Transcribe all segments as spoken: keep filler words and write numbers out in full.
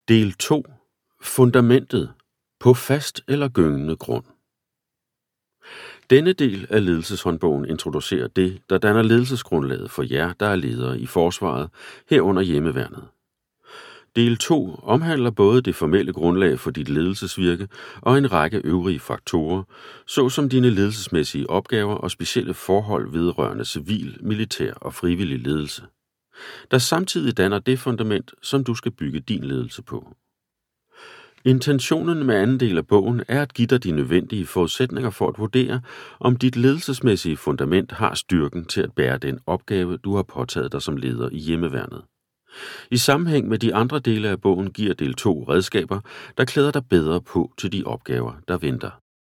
Del to. Fundamentet. På fast eller gyngende grund. Denne del af ledelseshåndbogen introducerer det, der danner ledelsesgrundlaget for jer, der er ledere i forsvaret, herunder hjemmeværnet. Del to omhandler både det formelle grundlag for dit ledelsesvirke og en række øvrige faktorer, såsom dine ledelsesmæssige opgaver og specielle forhold vedrørende civil, militær og frivillig ledelse, der samtidig danner det fundament, som du skal bygge din ledelse på. Intentionen med anden del af bogen er at give dig de nødvendige forudsætninger for at vurdere, om dit ledelsesmæssige fundament har styrken til at bære den opgave, du har påtaget dig som leder i hjemmeværnet. I sammenhæng med de andre dele af bogen giver del to redskaber, der klæder dig bedre på til de opgaver, der venter.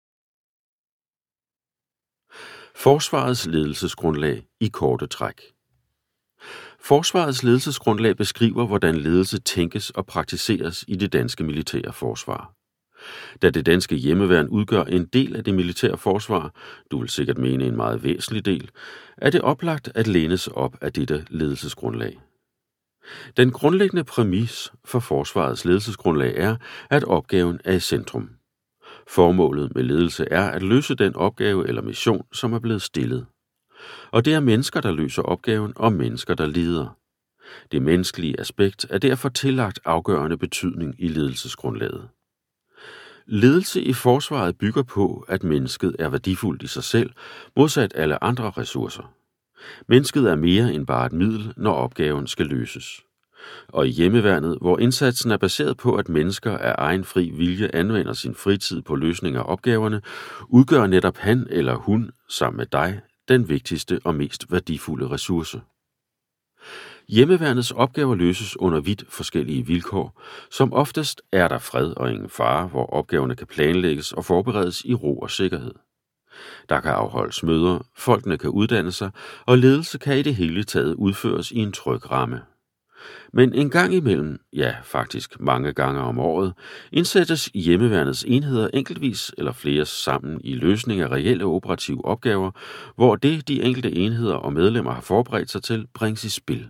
Forsvarets ledelsesgrundlag i korte træk. Forsvarets ledelsesgrundlag beskriver, hvordan ledelse tænkes og praktiseres i det danske militære forsvar. Da det danske hjemmeværn udgør en del af det militære forsvar, du vil sikkert mene en meget væsentlig del, er det oplagt at læne sig op af dette ledelsesgrundlag. Den grundlæggende præmis for forsvarets ledelsesgrundlag er, at opgaven er i centrum. Formålet med ledelse er at løse den opgave eller mission, som er blevet stillet. Og det er mennesker, der løser opgaven, og mennesker, der leder. Det menneskelige aspekt er derfor tillagt afgørende betydning i ledelsesgrundlaget. Ledelse i forsvaret bygger på, at mennesket er værdifuldt i sig selv, modsat alle andre ressourcer. Mennesket er mere end bare et middel, når opgaven skal løses. Og i hjemmeværnet, hvor indsatsen er baseret på, at mennesker af egen fri vilje anvender sin fritid på løsning af opgaverne, udgør netop han eller hun, sammen med dig, den vigtigste og mest værdifulde ressource. Hjemmeværnets opgaver løses under vidt forskellige vilkår. Som oftest er der fred og ingen fare, hvor opgaverne kan planlægges og forberedes i ro og sikkerhed. Der kan afholdes møder, folkene kan uddanne sig, og ledelse kan i det hele taget udføres i en tryg ramme. Men en gang imellem, ja faktisk mange gange om året, indsættes hjemmeværnets enheder enkeltvis eller flere sammen i løsning af reelle operative opgaver, hvor det, de enkelte enheder og medlemmer har forberedt sig til, bringes i spil.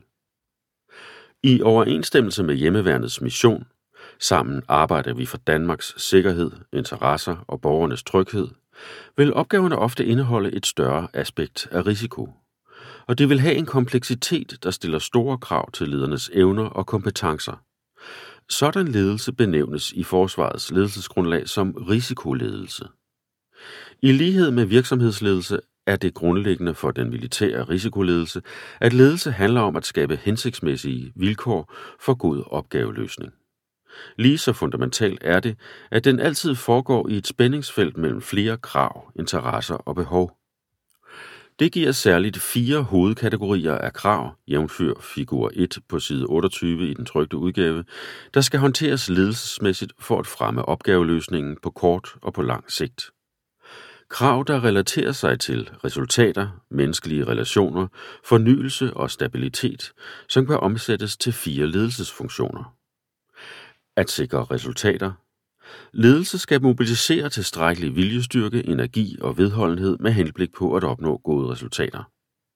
I overensstemmelse med hjemmeværnets mission, sammen arbejder vi for Danmarks sikkerhed, interesser og borgernes tryghed, vil opgaverne ofte indeholde et større aspekt af risiko. Og det vil have en kompleksitet, der stiller store krav til ledernes evner og kompetencer. Sådan ledelse benævnes i forsvarets ledelsesgrundlag som risikoledelse. I lighed med virksomhedsledelse er det grundlæggende for den militære risikoledelse, at ledelse handler om at skabe hensigtsmæssige vilkår for god opgaveløsning. Lige så fundamentalt er det, at den altid foregår i et spændingsfelt mellem flere krav, interesser og behov. Det giver særligt fire hovedkategorier af krav, jævnfør figur et på side otteogtyve i den trykte udgave, der skal håndteres ledelsesmæssigt for at fremme opgaveløsningen på kort og på lang sigt. Krav, der relaterer sig til resultater, menneskelige relationer, fornyelse og stabilitet, som kan omsættes til fire ledelsesfunktioner. At sikre resultater. Ledelse skal mobilisere tilstrækkelig viljestyrke, energi og vedholdenhed med henblik på at opnå gode resultater.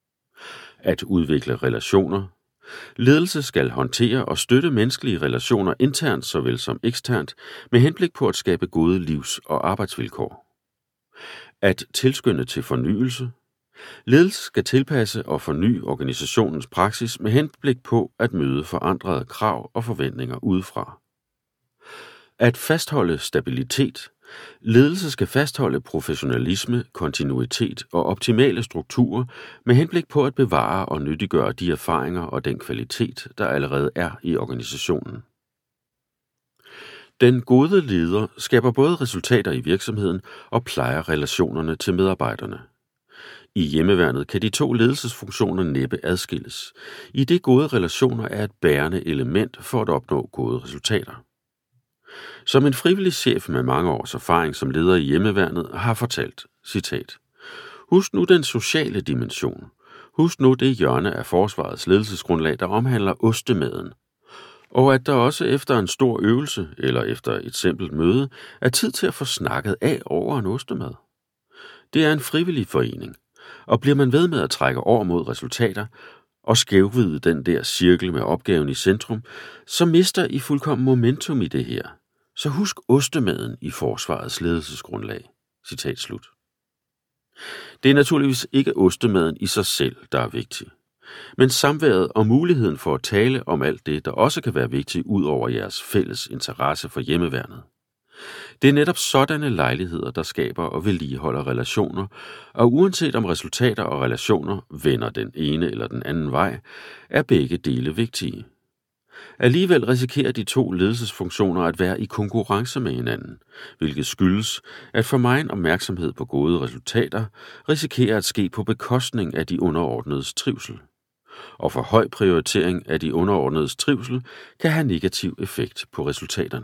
At udvikle relationer. Ledelse skal håndtere og støtte menneskelige relationer internt såvel som eksternt med henblik på at skabe gode livs- og arbejdsvilkår. At tilskynde til fornyelse. Ledelse skal tilpasse og forny organisationens praksis med henblik på at møde forandrede krav og forventninger udefra. At fastholde stabilitet. Ledelse skal fastholde professionalisme, kontinuitet og optimale strukturer med henblik på at bevare og nyttiggøre de erfaringer og den kvalitet, der allerede er i organisationen. Den gode leder skaber både resultater i virksomheden og plejer relationerne til medarbejderne. I hjemmeværnet kan de to ledelsesfunktioner næppe adskilles, idet gode relationer er et bærende element for at opnå gode resultater. Som en frivillig chef med mange års erfaring som leder i hjemmeværnet har fortalt, citat, husk nu den sociale dimension. Husk nu det hjørne af forsvarets ledelsesgrundlag, der omhandler ostemaden. Og at der også efter en stor øvelse eller efter et simpelt møde er tid til at få snakket af over en ostemad. Det er en frivillig forening, og bliver man ved med at trække over mod resultater, og skævvride den der cirkel med opgaven i centrum, så mister I fuldkommen momentum i det her. Så husk ostemaden i forsvarets ledelsesgrundlag. Citat slut. Det er naturligvis ikke ostemaden i sig selv, der er vigtig, men samværet og muligheden for at tale om alt det, der også kan være vigtigt ud over jeres fælles interesse for hjemmeværnet. Det er netop sådanne lejligheder, der skaber og vedligeholder relationer, og uanset om resultater og relationer vender den ene eller den anden vej, er begge dele vigtige. Alligevel risikerer de to ledelsesfunktioner at være i konkurrence med hinanden, hvilket skyldes, at for mig en opmærksomhed på gode resultater risikerer at ske på bekostning af de underordnedes trivsel. Og for høj prioritering af de underordnedes trivsel kan have negativ effekt på resultaterne.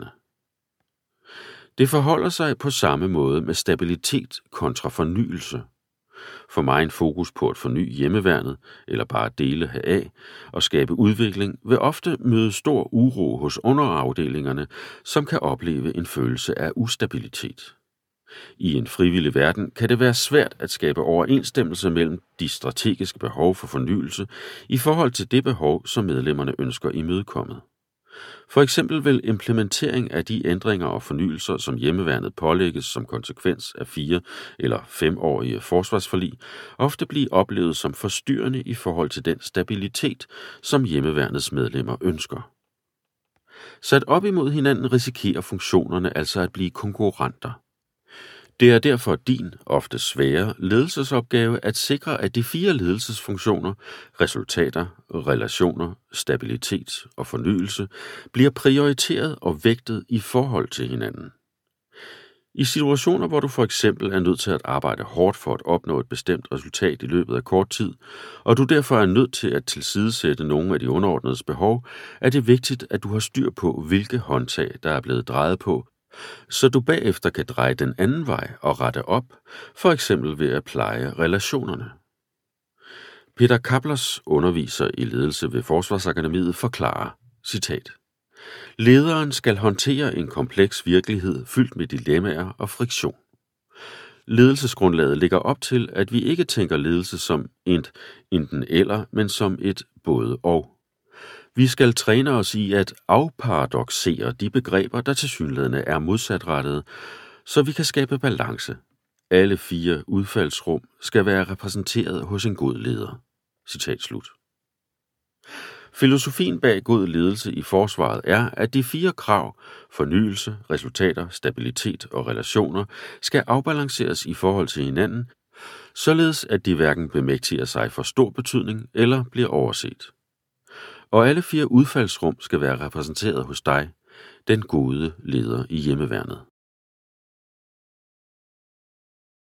Det forholder sig på samme måde med stabilitet kontra fornyelse. For mig en fokus på at forny hjemmeværnet, eller bare dele heraf, og skabe udvikling, vil ofte møde stor uro hos underafdelingerne, som kan opleve en følelse af ustabilitet. I en frivillig verden kan det være svært at skabe overensstemmelse mellem de strategiske behov for fornyelse i forhold til det behov, som medlemmerne ønsker imødekommet. For eksempel vil implementering af de ændringer og fornyelser, som hjemmeværnet pålægges som konsekvens af fire- eller femårige forsvarsforlig, ofte blive oplevet som forstyrrende i forhold til den stabilitet, som hjemmeværnets medlemmer ønsker. Sat op imod hinanden risikerer funktionerne altså at blive konkurrenter. Det er derfor din, ofte svære, ledelsesopgave at sikre, at de fire ledelsesfunktioner, resultater, relationer, stabilitet og fornyelse, bliver prioriteret og vægtet i forhold til hinanden. I situationer, hvor du for eksempel er nødt til at arbejde hårdt for at opnå et bestemt resultat i løbet af kort tid, og du derfor er nødt til at tilsidesætte nogle af de underordnedes behov, er det vigtigt, at du har styr på, hvilke håndtag, der er blevet drejet på, så du bagefter kan dreje den anden vej og rette op, for eksempel ved at pleje relationerne. Peter Kaplers, underviser i ledelse ved Forsvarsakademiet, forklarer, citat, lederen skal håndtere en kompleks virkelighed fyldt med dilemmaer og friktion. Ledelsesgrundlaget ligger op til, at vi ikke tænker ledelse som et enten eller, men som et både og. Vi skal træne os i at afparadoksere de begreber, der tilsyneladende er modsatrettede, så vi kan skabe balance. Alle fire udfaldsrum skal være repræsenteret hos en god leder. Citat slut. Filosofien bag god ledelse i forsvaret er, at de fire krav, fornyelse, resultater, stabilitet og relationer, skal afbalanceres i forhold til hinanden, således at de hverken bemægtiger sig for stor betydning eller bliver overset. Og alle fire udfaldsrum skal være repræsenteret hos dig, den gode leder i hjemmeværnet.